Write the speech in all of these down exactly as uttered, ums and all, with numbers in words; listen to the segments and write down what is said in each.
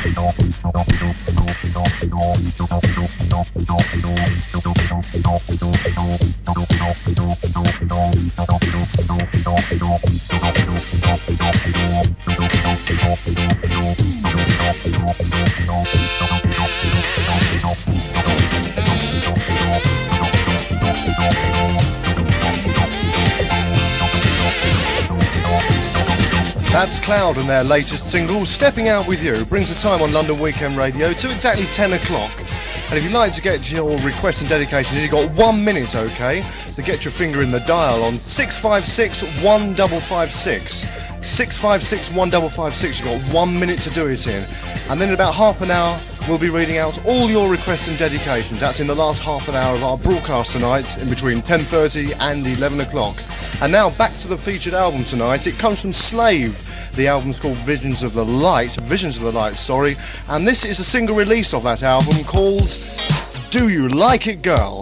That's Cloud and their latest single, Stepping Out With You, brings the time on London Weekend Radio to exactly ten o'clock. And if you'd like to get your request and dedication, you've got one minute, okay? So get your finger in the dial on six five six, one five five six. six five six, one five five six, you've got one minute to do it in. And then in about half an hour, we'll be reading out all your requests and dedications. That's in the last half an hour of our broadcast tonight, in between ten thirty and eleven o'clock. And now back to the featured album tonight. It comes from Slave. The album's called Visions of the Light, Visions of the Light, sorry. And this is a single release of that album called Do You Like It, Girl?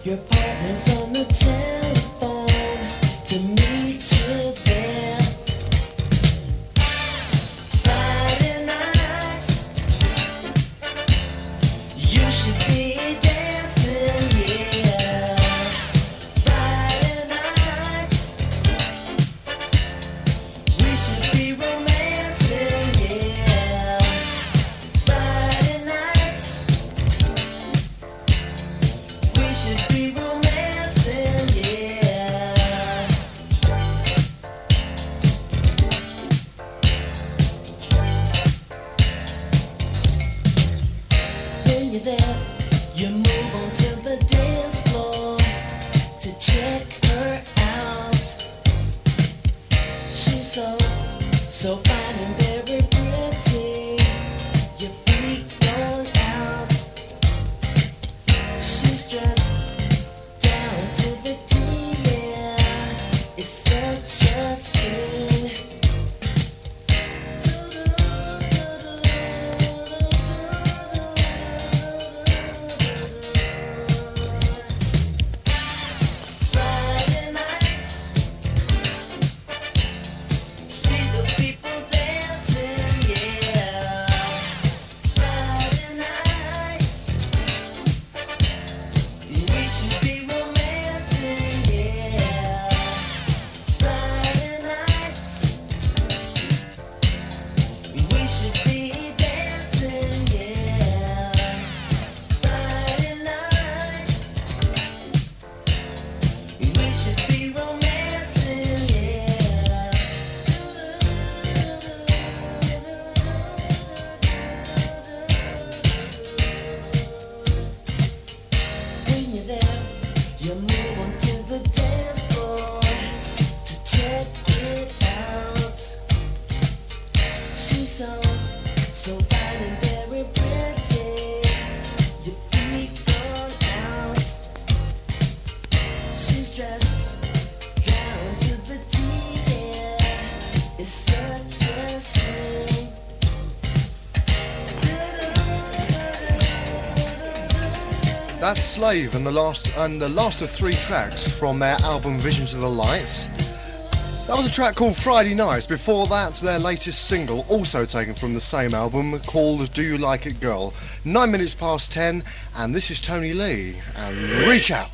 That's Slave and the last and the last of three tracks from their album Visions of the Lights. That was a track called Friday Nights. Before that, their latest single, also taken from the same album, called Do You Like It Girl? Nine minutes past ten, and this is Tony Lee, and Reach Out.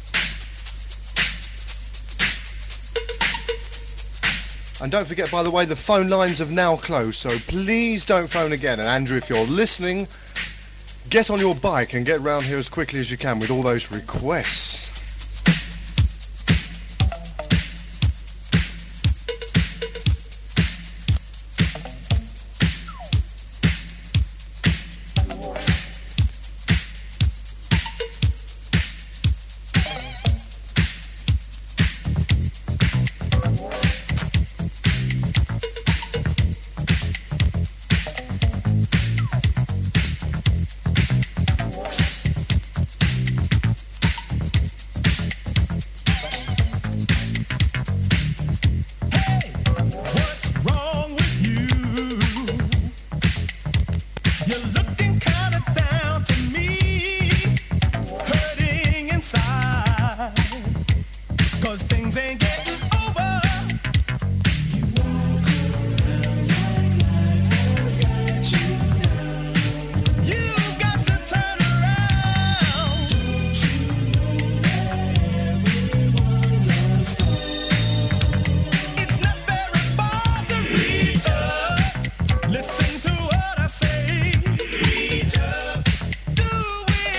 And don't forget, by the way, the phone lines have now closed, so please don't phone again. And Andrew, if you're listening, get on your bike and get round here as quickly as you can with all those requests.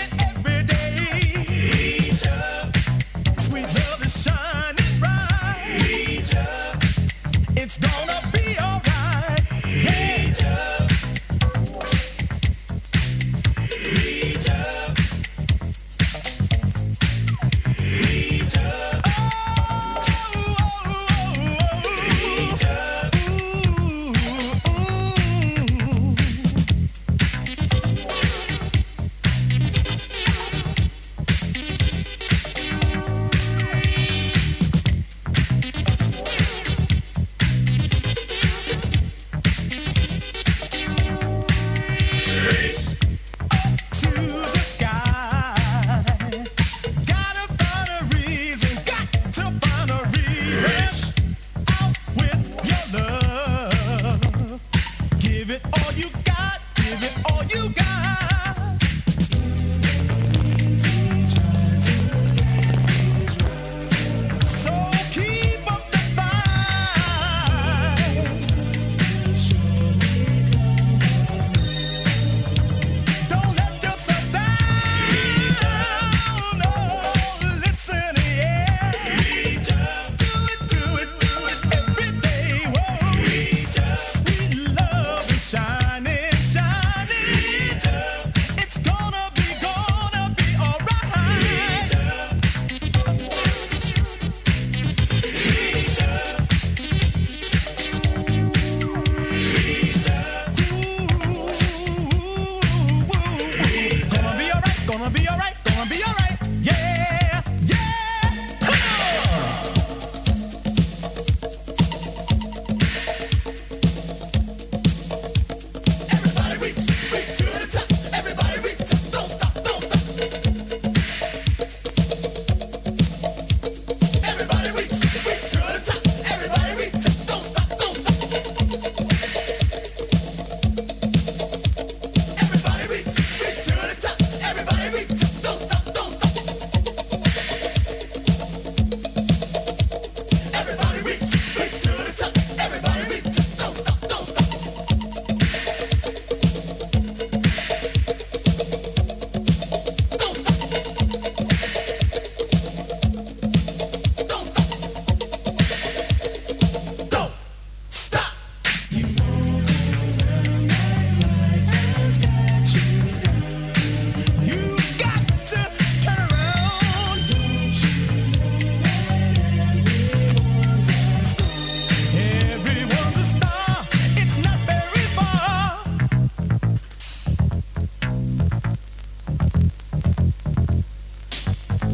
Sweet love is shining bright.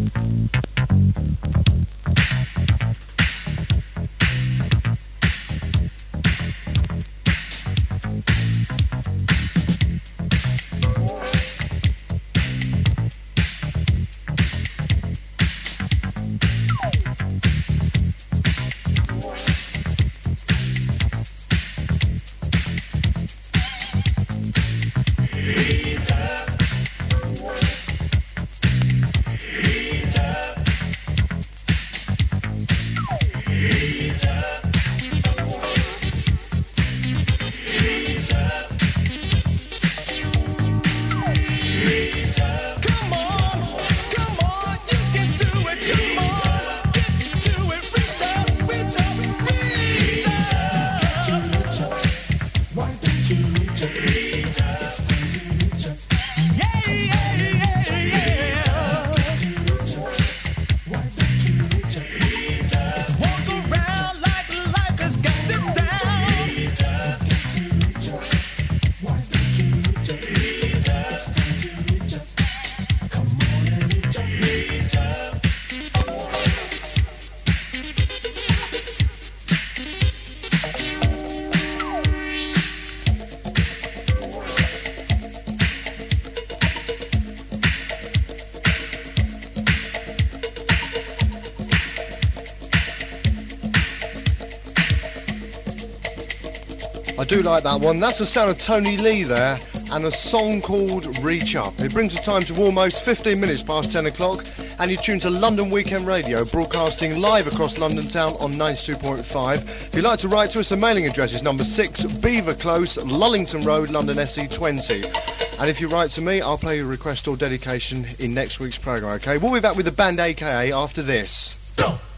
I do like that one. That's the sound of Tony Lee there, and a song called Reach Up. It brings the time to almost fifteen minutes past ten o'clock, and you're tuned to London Weekend Radio, broadcasting live across London town on ninety-two point five. If you'd like to write to us, the mailing address is number six, Beaver Close, Lullington Road, London S E twenty. And if you write to me, I'll play your request or dedication in next week's programme, OK? We'll be back with the band A K A after this.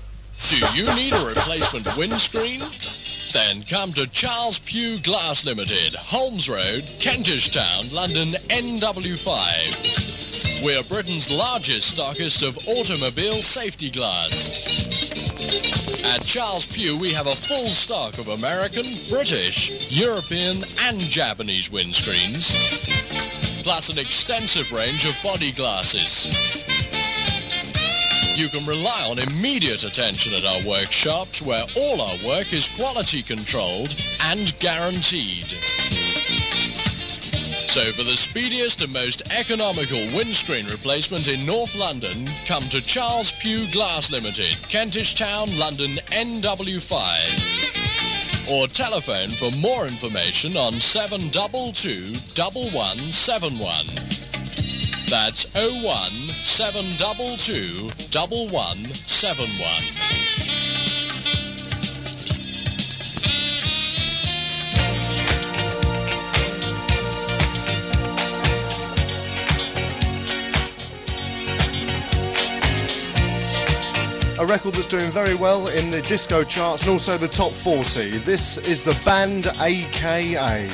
Do you need a replacement windscreen? Then come to Charles Pugh Glass Limited, Holmes Road, Kentish Town, London N W five. We're Britain's largest stockist of automobile safety glass. At Charles Pugh we have a full stock of American, British, European and Japanese windscreens, plus an extensive range of body glasses. You can rely on immediate attention at our workshops, where all our work is quality controlled and guaranteed. So for the speediest and most economical windscreen replacement in North London, come to Charles Pugh Glass Limited, Kentish Town, London N W five. Or telephone for more information on seven two two, one one seven one. That's oh one, seven two two, one one seven one. A record that's doing very well in the disco charts and also the top forty. This is the band A K A.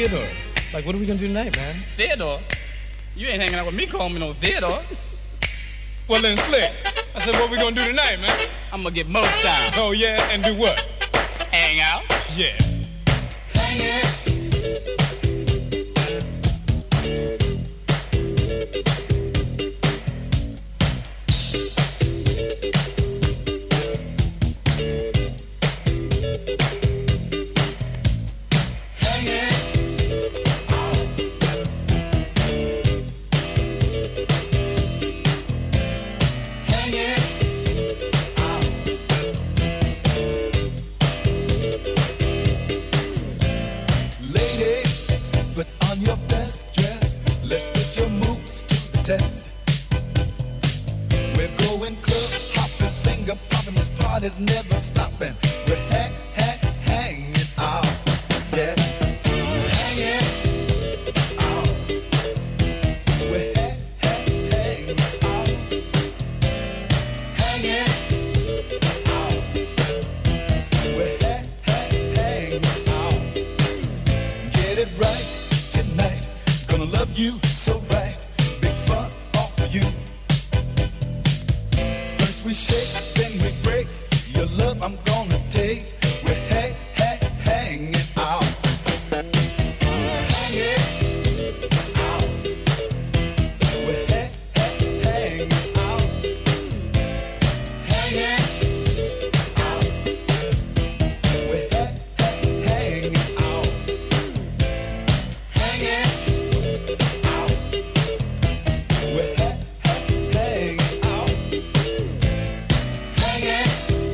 Theodore. Like, what are we gonna do tonight, man? Theodore? You ain't hanging out with me calling me no Theodore. Well then, Slick, I said, what we gonna do tonight, man? I'm gonna get Mo style. Oh yeah, and do what? Hang out. Yeah. Hang it. Is never stopping. We're hang, hang, hanging out. Yes, hanging out. We're hang, hang, hanging out. Hanging out. We're hang, hang, hanging out. Get it right tonight. Gonna love you so right. Big fun all for you. First we shake, then we break. Your love I'm gonna take. We're hang, hang, hanging out. Hanging out. We're hang, hang, hanging out. Hanging out. We're hang, hang, hanging out. Hanging out. We're hang, hang, hanging out. Hanging.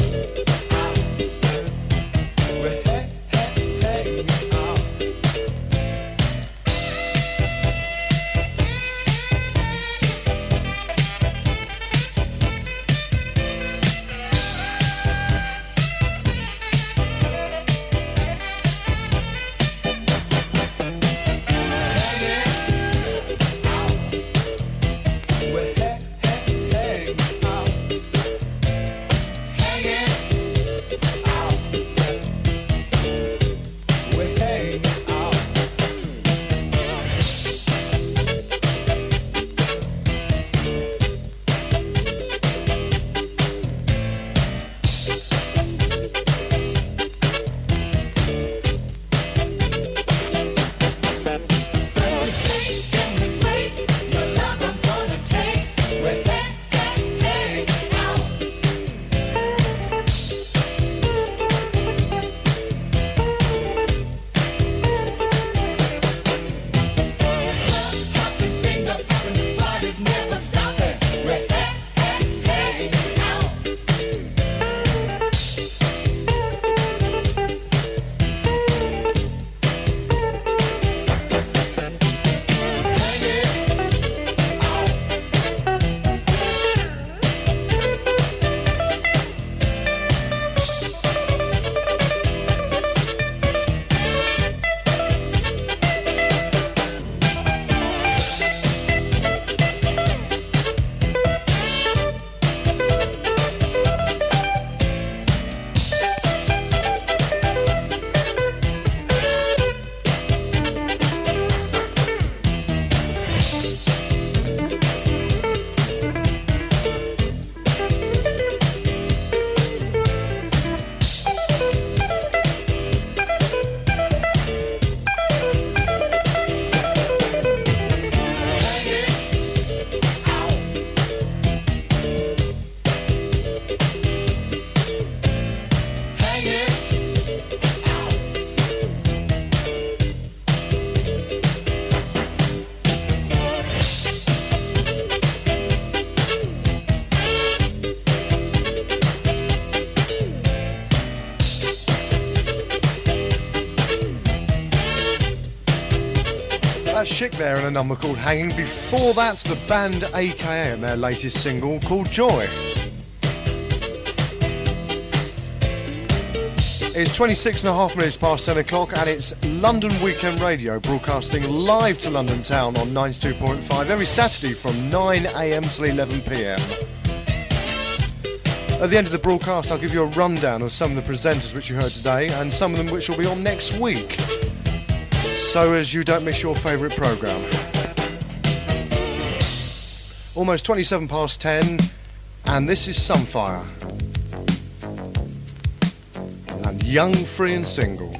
That's Chic there and a number called Hanging. Before that's the band A K A and their latest single called Joy. It's twenty-six and a half minutes past ten o'clock and it's London Weekend Radio broadcasting live to London Town on ninety-two point five every Saturday from nine a m till eleven p m. At the end of the broadcast I'll give you a rundown of some of the presenters which you heard today and some of them which will be on next week. so as you don't miss your favourite programme. Almost twenty-seven past ten, and this is Sunfire. And Young, Free and Single.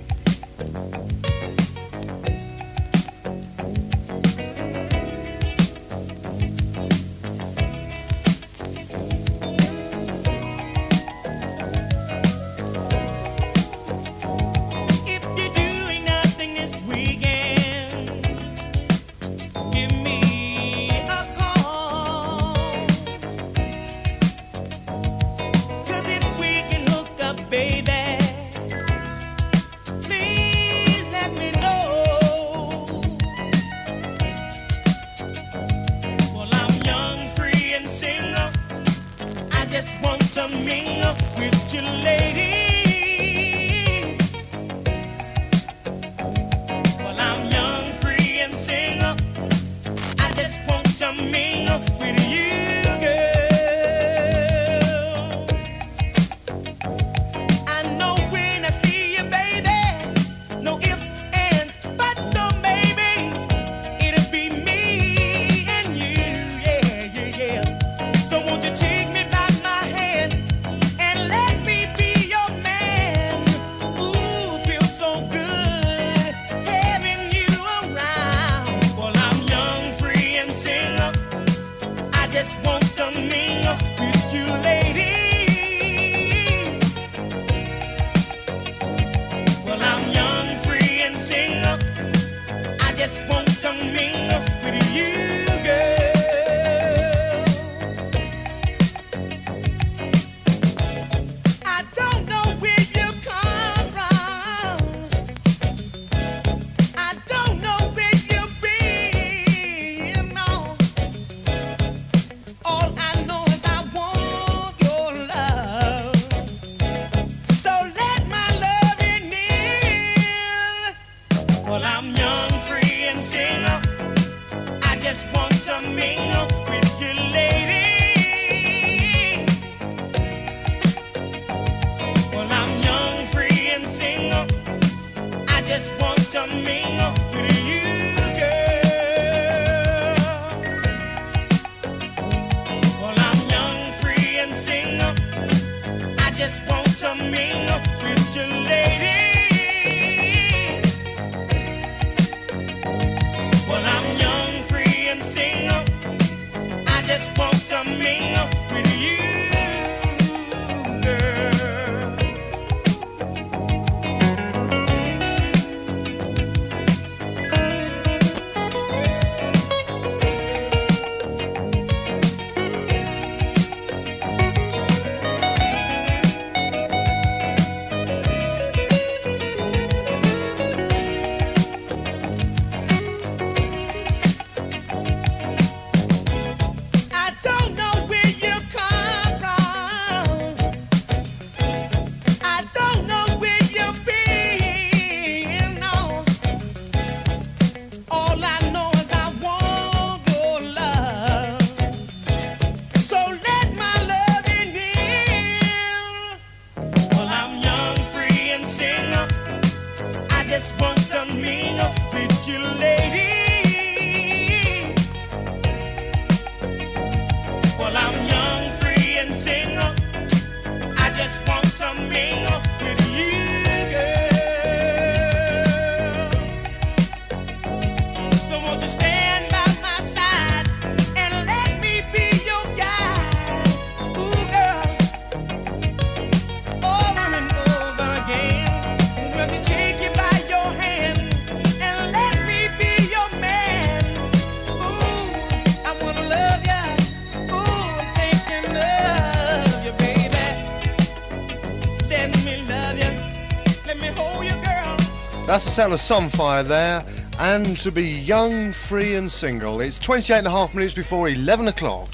That's the sound of Sunfire there, and to be young, free and single. It's twenty-eight and a half minutes before eleven o'clock.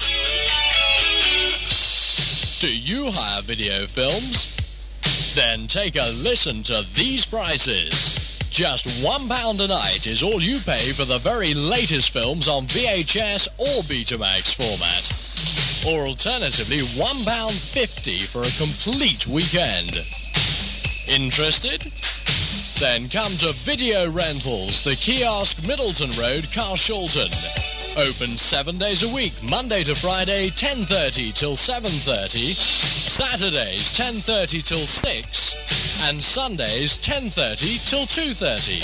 Do you hire video films? Then take a listen to these prices. Just one pound a night is all you pay for the very latest films on V H S or Betamax format. Or alternatively, one pound fifty for a complete weekend. Interested? Then come to Video Rentals, the Kiosk, Middleton Road, Carshalton. Open seven days a week, Monday to Friday, ten thirty till seven thirty, Saturdays, ten thirty till six, and Sundays, ten thirty till two thirty.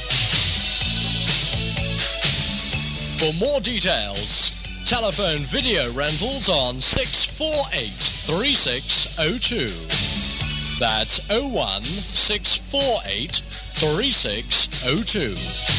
For more details, telephone Video Rentals on six four eight, three six zero two. That's oh one six four eight, three six zero two.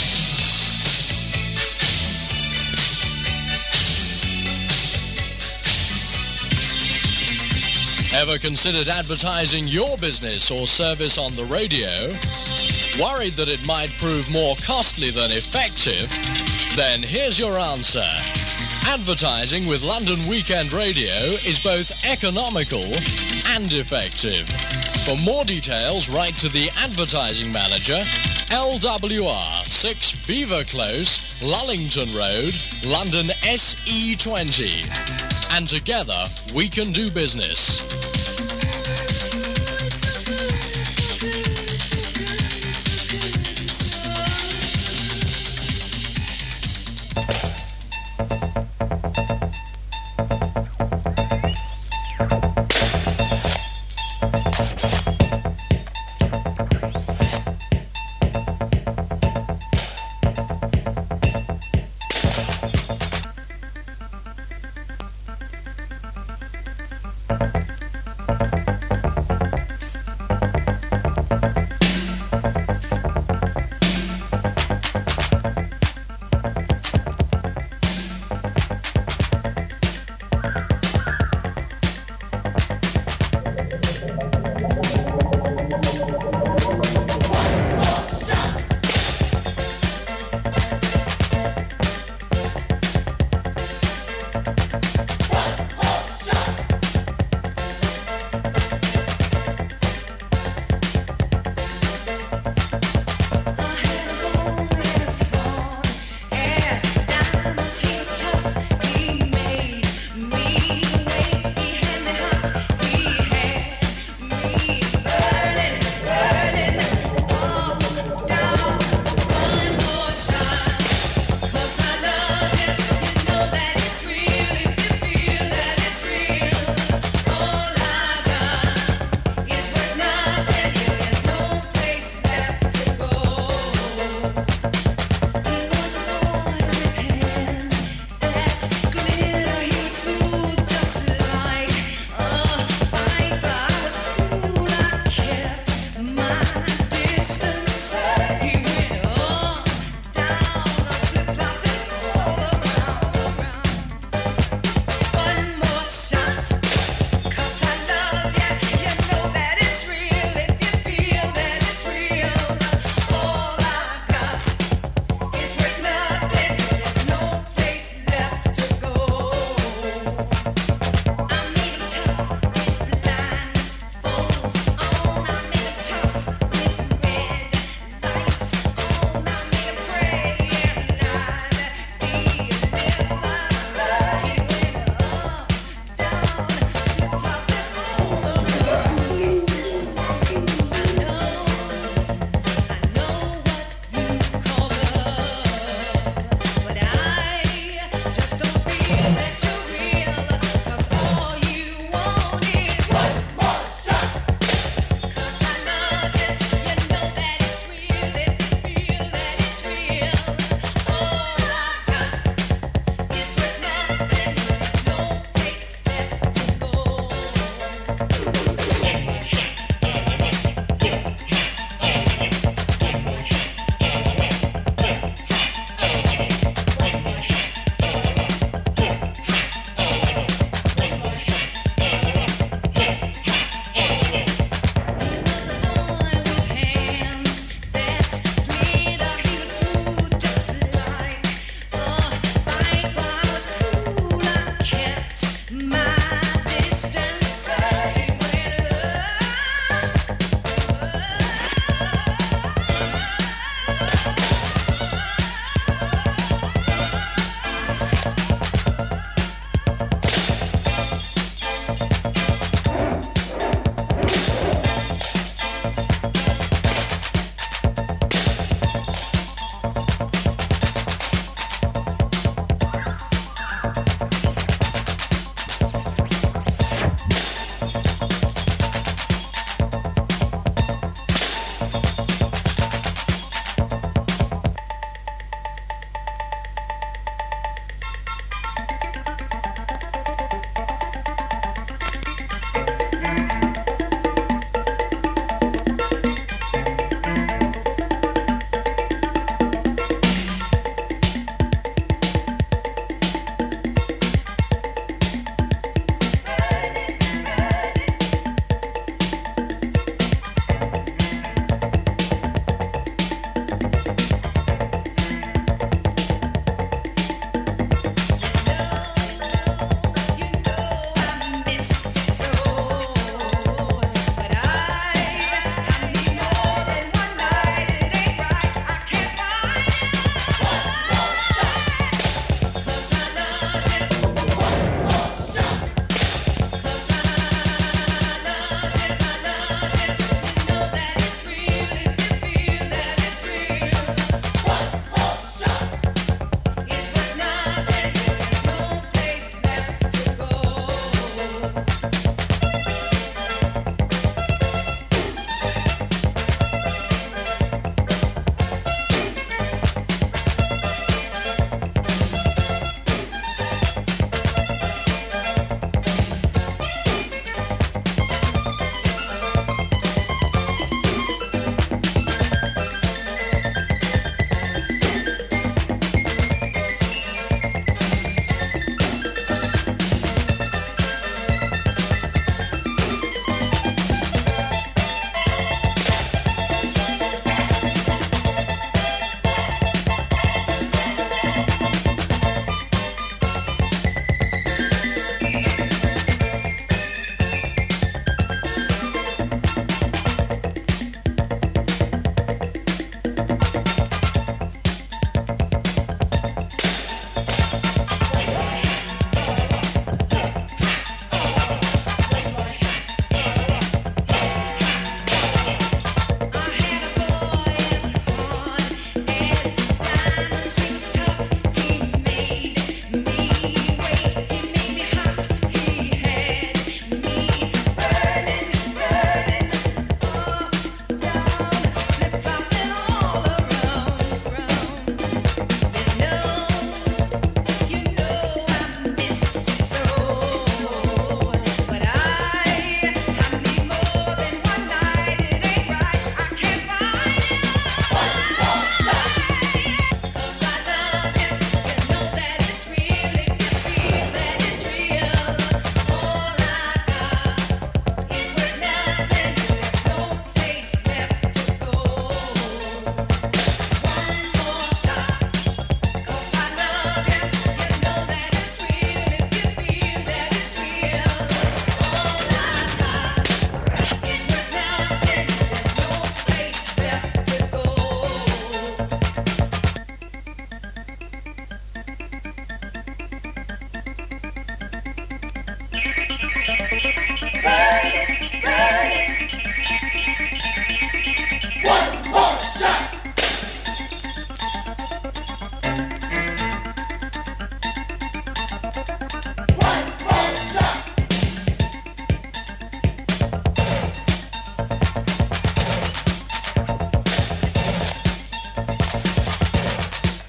Ever considered advertising your business or service on the radio? Worried that it might prove more costly than effective? Then here's your answer. Advertising with London Weekend Radio is both economical and effective. For more details, write to the advertising manager, L W R, six Beaver Close, Lullington Road, London S E twenty. And together, we can do business.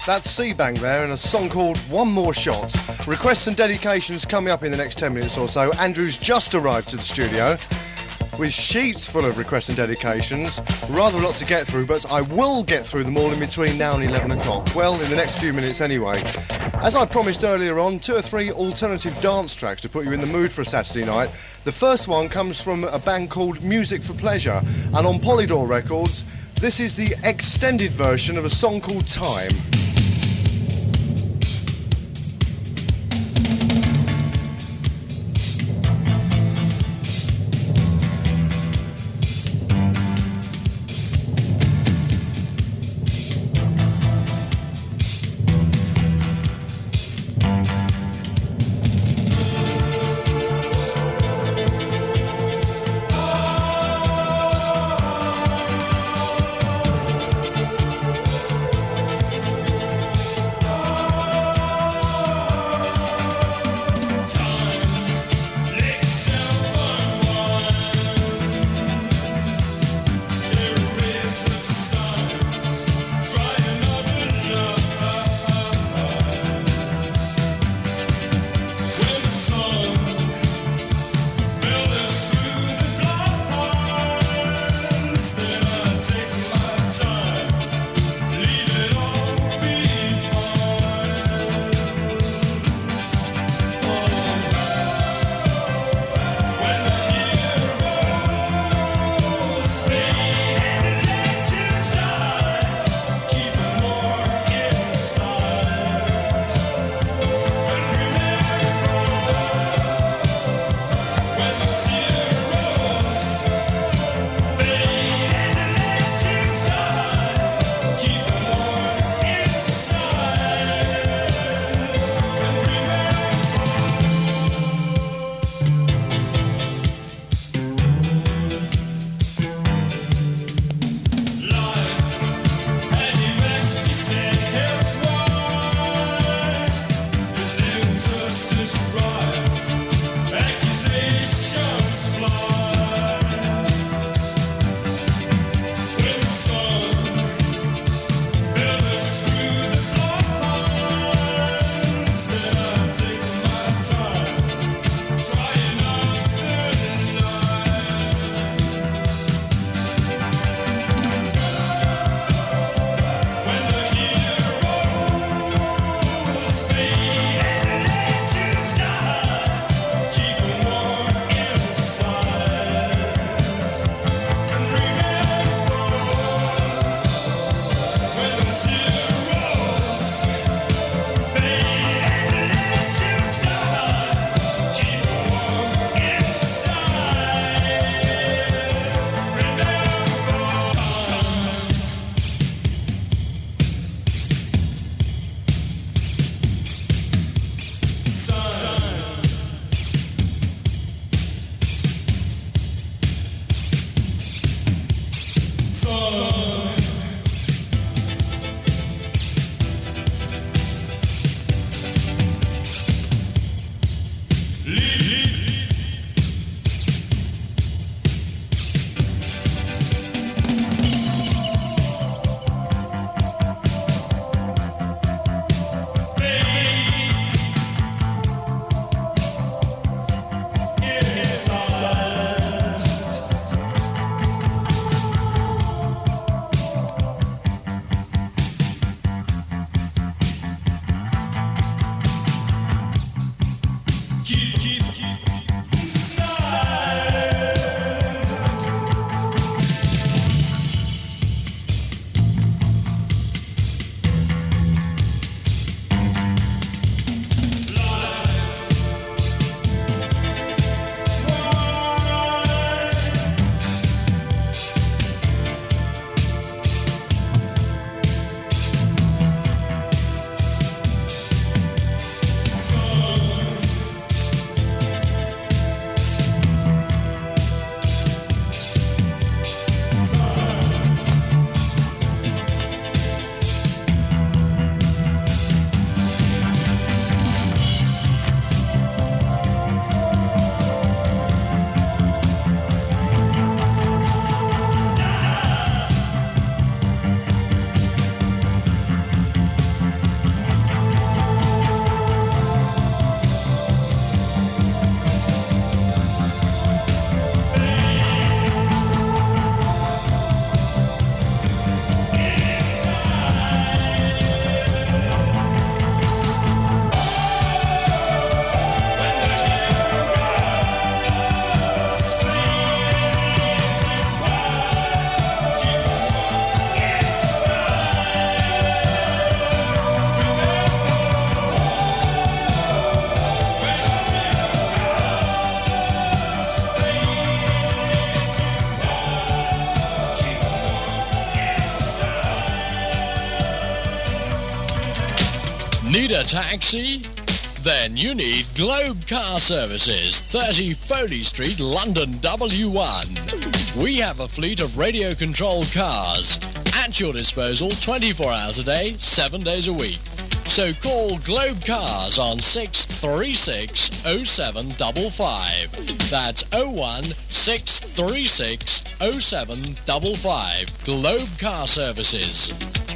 That's C-Bang there in a song called One More Shot. Requests and dedications coming up in the next ten minutes or so. Andrew's just arrived to the studio with sheets full of requests and dedications. Rather a lot to get through, but I will get through them all in between now and eleven o'clock. Well, in the next few minutes anyway. As I promised earlier on, two or three alternative dance tracks to put you in the mood for a Saturday night. The first one comes from a band called Music for Pleasure, and on Polydor Records, this is the extended version of a song called Time. Need a taxi? Then you need Globe Car Services, thirty Foley Street, London W one. We have a fleet of radio-controlled cars at your disposal twenty-four hours a day, seven days a week. So call Globe Cars on six three six oh seven five five. That's oh one six three six oh seven five five. Globe Car Services.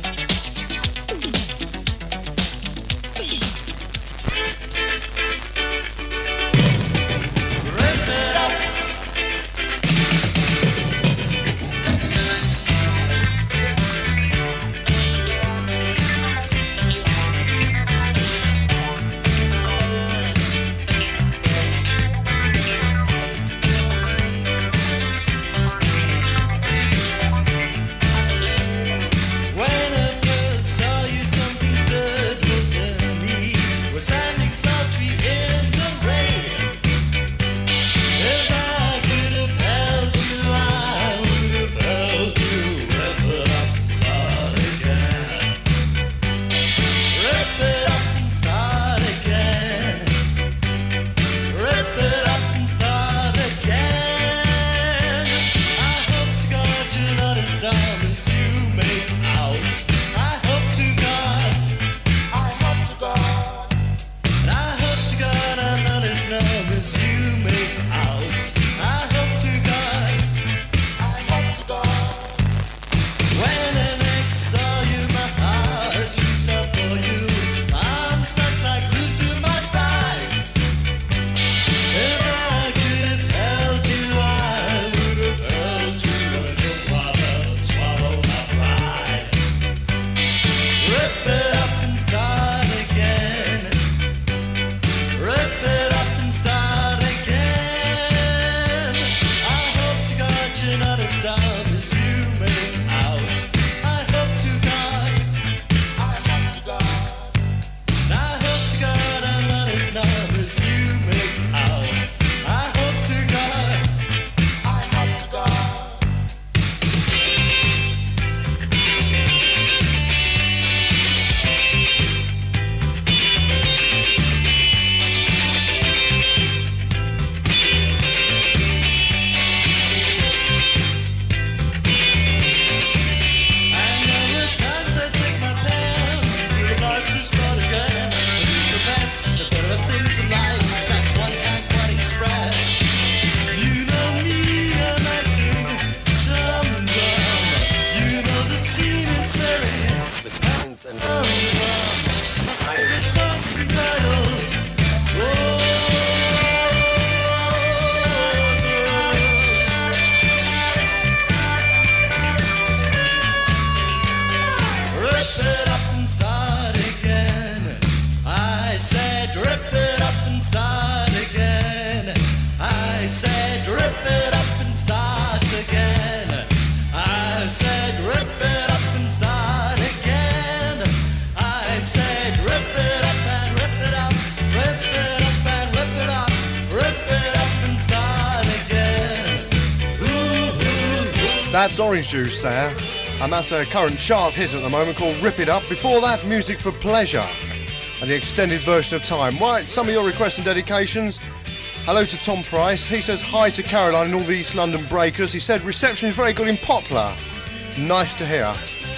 That's Orange Juice there, and that's a current chart hit at the moment called Rip It Up. Before that, Music for Pleasure, and the extended version of Time. Right, some of your requests and dedications. Hello to Tom Price. He says hi to Caroline and all the East London breakers. He said reception is very good in Poplar. Nice to hear.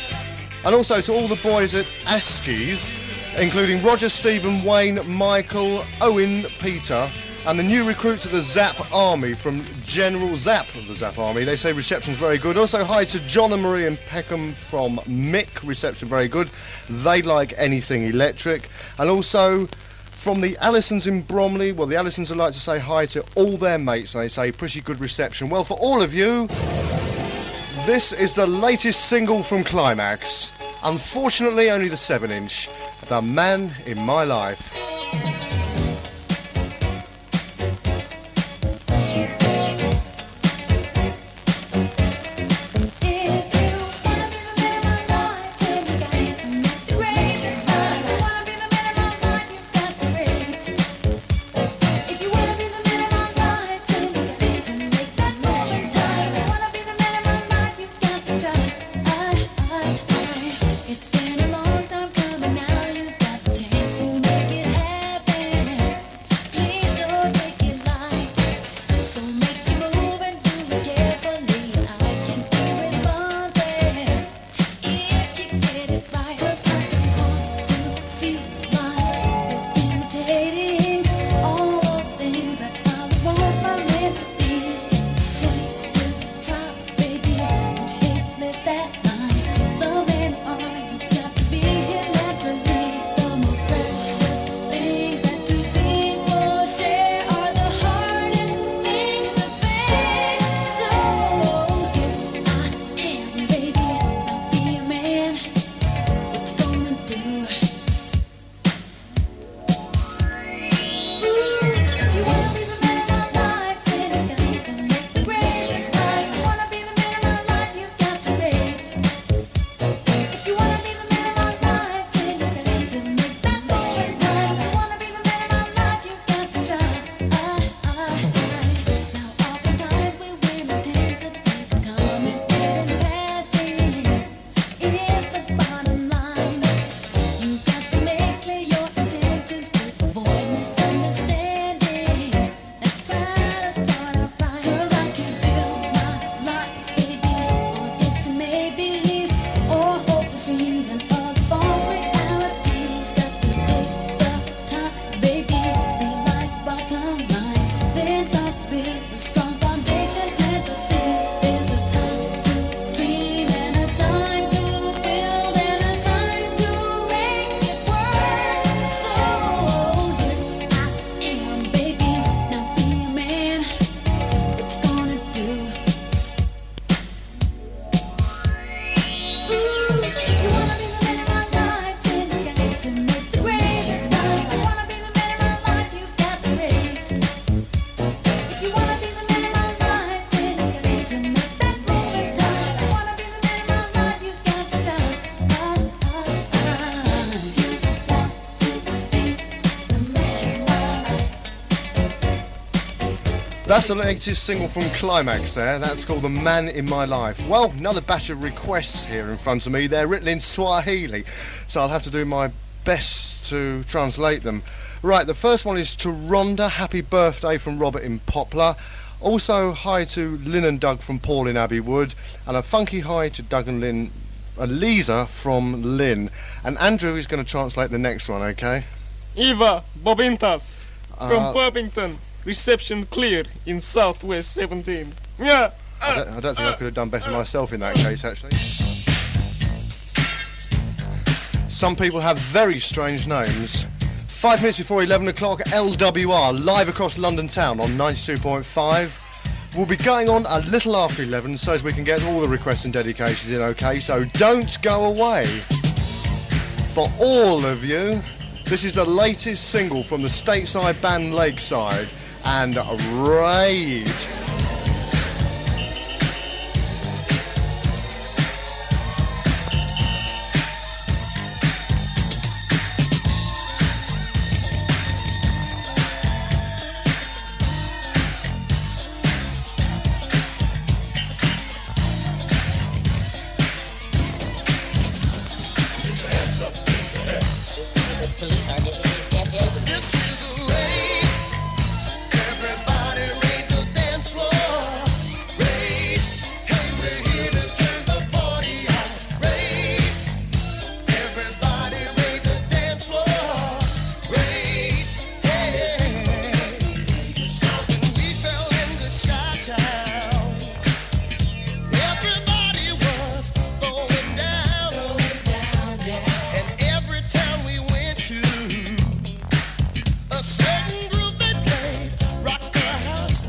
And also to all the boys at Askies, including Roger, Stephen, Wayne, Michael, Owen, Peter, and the new recruits of the Zap Army from General Zap of the Zap Army. They say reception's very good. Also hi to John and Marie and Peckham from Mick. Reception very good. They like anything electric. And also from the Allisons in Bromley. Well, the Allisons would like to say hi to all their mates, and they say pretty good reception. Well, for all of you, this is the latest single from Climax. Unfortunately, only the seven inch. The Man in My Life. It's been a long time coming, now you've got the chance. That's the latest single from Climax there. That's called The Man in My Life. Well, another batch of requests here in front of me. They're written in Swahili, so I'll have to do my best to translate them. Right, the first one is to Rhonda. Happy birthday from Robert in Poplar. Also, hi to Lynn and Doug from Paul in Abbey Wood. And a funky hi to Doug and Lynn, uh, Lisa from Lynn. And Andrew is going to translate the next one, okay? Eva Bobintas Uh, from Burpington. Reception clear in Southwest seventeen. Yeah. I don't, I don't think I could have done better myself in that case, actually. Some people have very strange names. Five minutes before eleven o'clock, L W R, live across London town on ninety-two point five. We'll be going on a little after eleven so as we can get all the requests and dedications in, okay? So don't go away. For all of you, this is the latest single from the stateside band Lakeside and Raid. This is a race. Everybody raid the dance floor. Raid. Hey, we're here to turn the party out. Raid. Everybody raid the dance floor. Raid. Hey. When we fell into Chi-Town, everybody was going down. And every time we went to a certain group, they played Rock the House.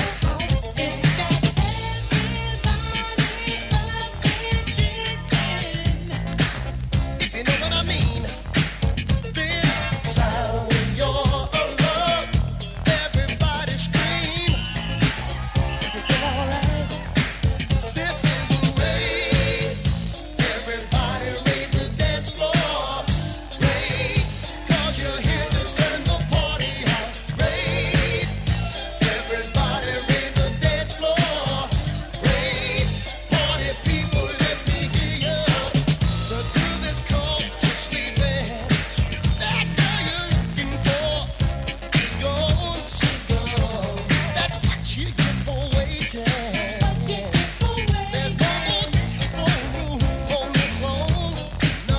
If you know what I mean, then sound your alarm. Everybody scream. If you feel alright, this is a raid. Everybody raid the dance floor. Raid, 'cause you're here to turn the party out. Raid, everybody raid the dance floor. Raid, party people, let me hear you. The groove is called sleeping. That girl you're looking for is gone, she's gone. That's what you get for waiting. There's no more dance for room on this song. No.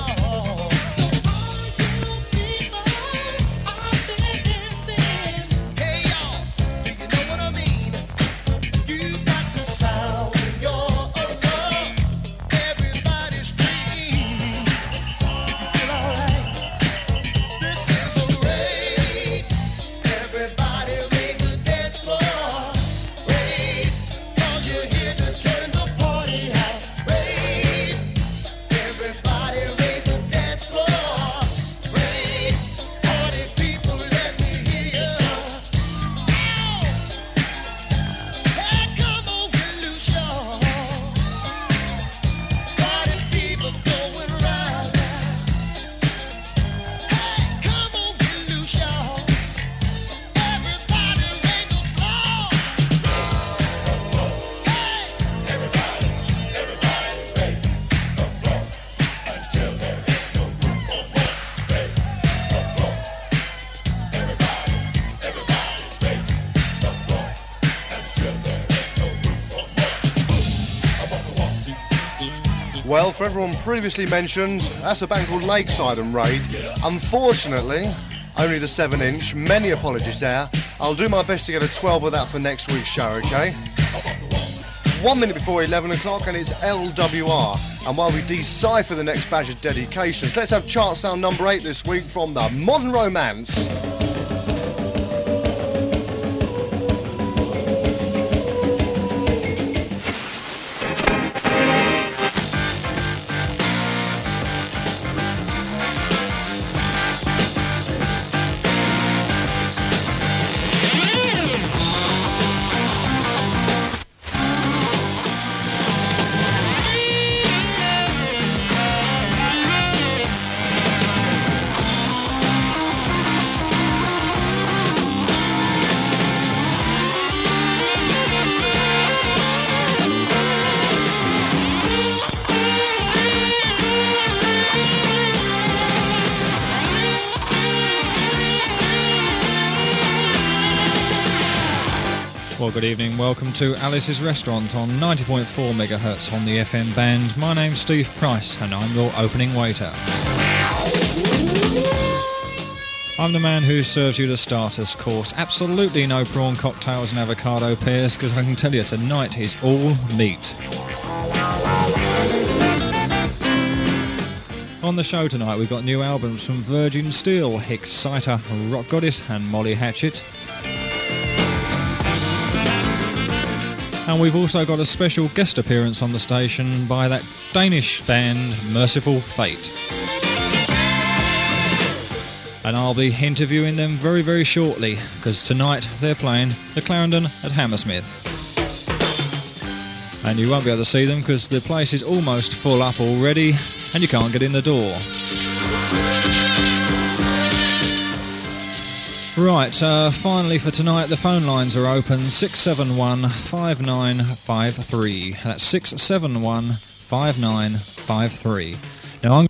Hey y'all, do you know what I mean? You got to sound your alarm. Everybody scream. You feel alright? This is a raid. Everybody raid the dance floor. Raid, 'cause you're here to turn the party out. Raid, everybody raid the dance floor. Raid, party people, let me hear you. Hey, come on, we loose y'all. Party people going round now. Hey, come on, we loose y'all. Everybody raid the floor. Hey, everybody, everybody raid the floor until there is no room for more. Raid the floor. Everybody, everybody raid the floor until there is no room for more. I want to walk to Well, for everyone previously mentioned, that's a band called Lakeside and Raid. Unfortunately, only the seven inch. Many apologies there. I'll do my best to get a twelve of that for next week's show, okay? One minute before eleven o'clock and it's L W R. And while we decipher the next batch of dedications, let's have chart sound number eight this week from the Modern Romance. Well, good evening. Welcome to Alice's Restaurant on ninety point four megahertz on the F M band. My name's Steve Price and I'm your opening waiter. I'm the man who serves you the starters course. Absolutely no prawn cocktails and avocado pears, because I can tell you tonight is all meat. On the show tonight we've got new albums from Virgin Steel, Exciter, Rock Goddess and Molly Hatchet. And we've also got a special guest appearance on the station by that Danish band Merciful Fate. And I'll be interviewing them very, very shortly, because tonight they're playing the Clarendon at Hammersmith. And you won't be able to see them because the place is almost full up already and you can't get in the door. Right, uh, finally for tonight, the phone lines are open, six seven one, five nine five three. That's six seven one, five nine five three. Now I'm